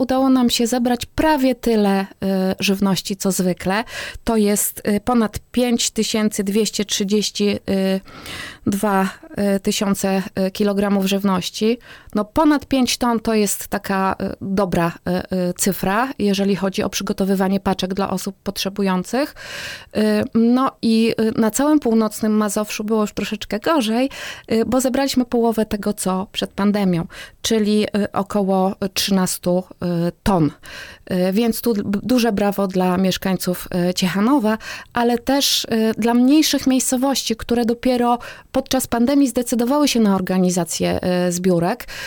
udało nam się zebrać prawie tyle żywności, co zwykle. To jest ponad 5232 tysiące kilogramów żywności. No ponad 5 ton to jest taka dobra cyfra, jeżeli chodzi o przygotowywanie paczek dla osób potrzebujących. No i na całym północnym Mazowszu było już troszeczkę gorzej, bo zebraliśmy połowę tego, co przed pandemią, czyli około 13 ton. Więc tu duże brawo dla mieszkańców Ciechanowa, ale też dla mniejszych miejscowości, które dopiero podczas pandemii zdecydowały się na organizację zbiórek.